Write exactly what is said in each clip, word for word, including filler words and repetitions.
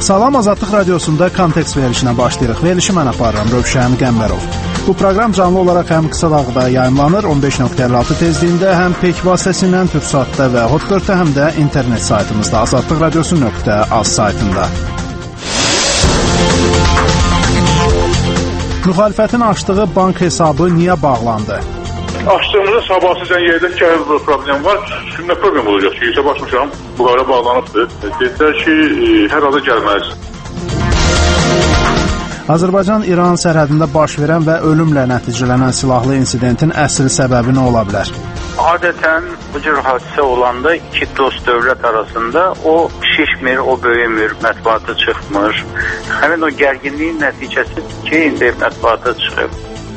Salam, Azadlıq Radiosunda Kontekst verilişinə başlayırıq. Verilişi mən aparıram, Rövşən Qəmbərov. Bu proqram canlı olaraq həm qısa dalğada yayımlanır, on beş nöqtə əlli altı tezliyində, həm pek vasitəsilə Türksatda və Hot dörddə, həm də internet saytımızda azadlıq radiosu nöqtə az saytında. Müxalifətin açdığı bank hesabı niyə bağlandı? Açdığımızda sabahsızcan yerdə ki, bir problem var. Şimdi nə problem olacaq ki, hesab açmışam, bunlara bağlanıbdır. Dedilər ki, hər halda gəlməz. Azərbaycan-İran sərhədində baş verən və ölümlə nəticələnən silahlı insidentin əsl səbəbi nə ola bilər? Adətən bu cür hadisə olanda iki dost dövlət arasında o şişmir, o böyümür, mətbuata çıxmır. Həmin o gərginliyin nəticəsi ki, indi mətbuata çıxıb.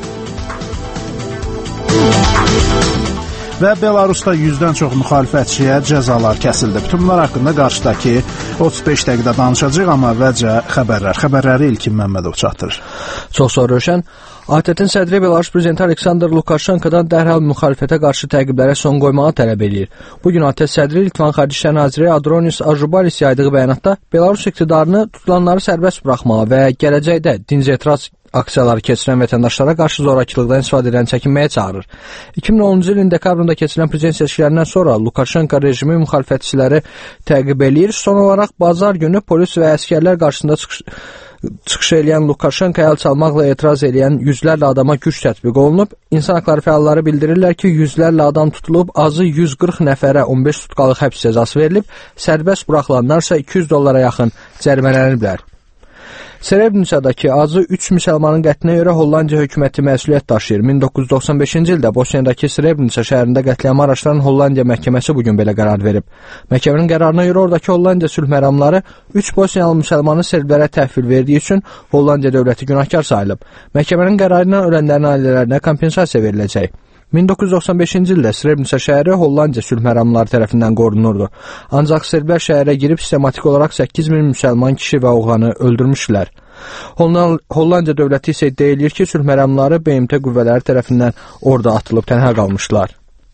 Və Belarusda yüzdən çox müxalifətçiyə cəzalar kəsildi. Bütün bunlar haqqında qarşıdakı otuz beş dəqiqədə danışacağıq, amma əvvəlcə xəbərlər. Xəbərləri İlkin Məmmədov çatdırır. Çox sağ ol, Rövşən. A T T-in sədri Belarus prezidenti Aleksandr Lukaşenkodan dərhal müxalifətə qarşı təqiblərə son qoymağı tələb edir. Bugün A T T sədri Litvan Xarici İşlər naziri Adronis Ajubalis yaydığı bəyanatda Belarus iqtidarını tutulanları sərbəst buraxmağa və gələcəkdə dinc etiraz aksiyaları keçirən vətəndaşlara qarşı zorakılıqdan istifadə edən çəkinməyə çağırır. iki min onuncu ilin dekabrında keçirilən prezident seçkilərindən sonra Lukaşenko rejimi müxalifətçiləri təqib eləyir. Son olaraq bazar günü polis və əskərlər qarşısında çıxış, çıxış eləyən Lukaşenkoya əl çalmaqla etiraz eləyən yüzlərlə adama güc tətbiq olunub. İnsan haqları fəalları bildirirlər ki, yüzlərlə adam tutulub, azı yüz qırx nəfərə on beş tutqalıq həbs cəzası verilib, sərbəst buraxılanlarsa iki yüz dollara yaxın cərimələniblər. Srebrenicadakı azı üç müsəlmanın qətlinə görə Hollandiya hökuməti məsuliyyət daşıyır. min doqquz yüz doxsan beşinci ildə Bosniyadakı Srebrenica şəhərində qətliamı araşdıran Hollandiya məhkəməsi bugün belə qərar verib. Məhkəmənin qərarına görə oradakı Hollandiya sülh məramları üç bosniyalı müsəlmanı serblərə təhvil verdiyi üçün Hollandiya dövləti günahkar sayılıb. Məhkəmənin qərarı ilə ölənlərin ailələrinə kompensasiya veriləcək. min doqquz yüz doxsan beşinci ildə Srebrenica şəhəri Hollandiya sülh məramları tərəfindən qorunurdu. Ancaq serblər şəhərə girib sistematik olaraq səkkiz min müsəlman kişi və oğlanı öldürmüşdülər. Hollandiya dövləti isə iddia edir ki, sülh məramları B M T qüvvələri tərəfindən orada atılıb tənha qalmışlar.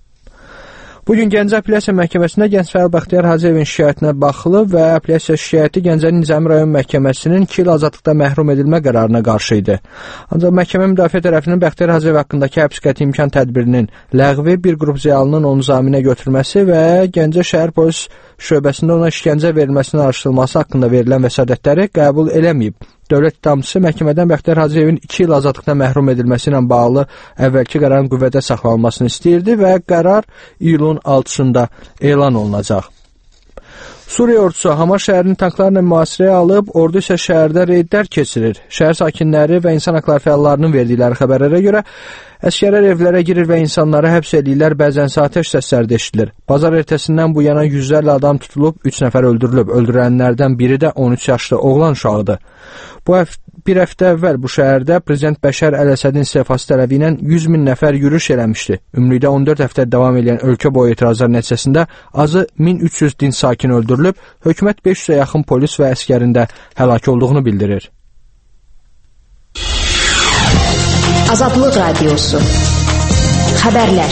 Bugün Gəncə Apellyasiya Məhkəməsində Gənc Fəal Bəxtiyar Hacıyevin şikayətinə baxılıb və apellyasiya şikayəti Gəncənin Nizami rayon məhkəməsinin iki il azadlıqda məhrum edilmə qərarına qarşı idi. Ancaq məhkəmə müdafiə tərəfinin Bəxtiyar Hacıyev haqqındakı həbs qəti imkan tədbirinin ləğvi, bir qrup ziyalının onu zaminə götürməsi və Gəncə şəhər polis şöbəsində ona işgəncə verilməsinin araşdırılması haqqında verilən vəsadətləri qəbul eləməyib. Dövlət ittihamçısı məhkəmədən Bəxtiyar Hacıyevin iki il azadlıqdan məhrum edilməsi ilə bağlı əvvəlki qərarın qüvvədə saxlanılmasını istəyirdi və qərar iyulun altısında elan olunacaq. Suriya ordusu Hama şəhərini tanklarla mühasirəyə alıb, ordu isə şəhərdə reydlər keçirir. Şəhər sakinləri və insan haqları fəallarının verdikləri xəbərlərə görə əskərlər evlərə girir və insanları həbs edirlər, bəzən isə atəş səsləri də eşidilir. Bazar ertəsindən bu yana yüzlərlə adam tutulub, üç nəfər öldürülüb. Öldürənlərdən biri də on üç yaşlı oğlan uşağıdır. Bu həft bir həftə əvvəl bu şəhərdə Prezident Bəşər Əl-Əsədin istefası tələbi ilə yüz min nəfər yürüyüş eləmişdi. Ümumilikdə on dörd həftə davam edən ölkə boyu etirazlar nəticəsində azı min üç yüz dinc sakin öldürülüb, hökumət beş yüzə yaxın polis və əskərin də həlak olduğunu bildirir. Azadlıq Radiosu. Xəbərlər.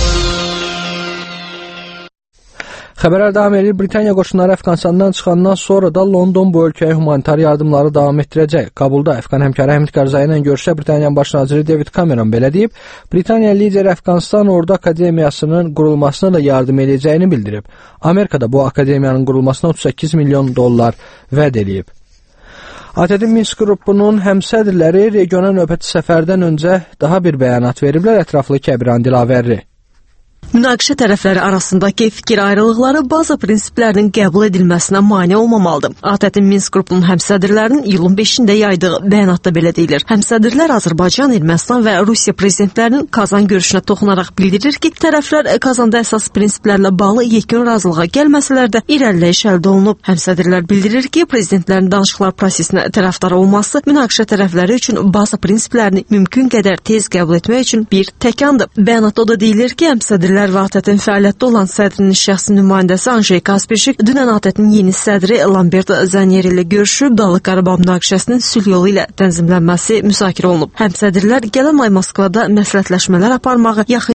Xəbərlər davam edir. Britaniya qoşunları Əfqanistandan çıxandan sonra da London bu ölkəyə humanitar yardımları davam etdirəcək. Qabulda Əfqan həmkarı Həmid Karzai ilə görüşdə Britaniyanın baş naziri David Cameron belə deyib, Britaniya lideri Əfqanistan Ordu Akademiyasının qurulmasına da yardım edəcəyini bildirib. Amerika da bu akademiyanın qurulmasına otuz səkkiz milyon dollar vəd edib. A T T Minsk qrupunun həmsədrləri regiona növbəti səfərdən öncə daha bir bəyanat veriblər, ətraflı Kəbiran Dilavərli. Münaqişə tərəfləri arasındakı fikir ayrılıqları baza prinsiplərinin qəbul edilməsinə mane olmamalıdır. A T T Minsk qrupunun həmsədrlərinin iyulun beşində yaydığı bəyanatda belə deyilir. Həmsədrlər Azərbaycan, Ermənistan və Rusiya prezidentlərinin Kazan görüşünə toxunaraq bildirir ki, tərəflər Kazanda əsas prinsiplərlə bağlı yekun razılığa gəlməsələr də irəliləyiş əldə olunub. Həmsədrlər bildirir ki, prezidentlərin danışıqlar prosesinə tərəfdar olması münaqişə tərəfləri üçün baza prinsiplərini mümkün qədər tez qəbul etmək üçün bir təkandır. Bəyanatda da deyilir ki, həmsədrlər və A T T-in fəaliyyətdə olan sədrinin şəxsi nümayəndəsi Anjey Kaspirşik dünən A T T-in yeni sədri Lambert Zanier ilə görüşüb, Dağlıq Qarabağ münaqişəsinin sülh yolu ilə tənzimlənməsi müzakirə olunub. Həmsədrlər gələn ay Moskvada məsləhətləşmələr aparmağı, yaxın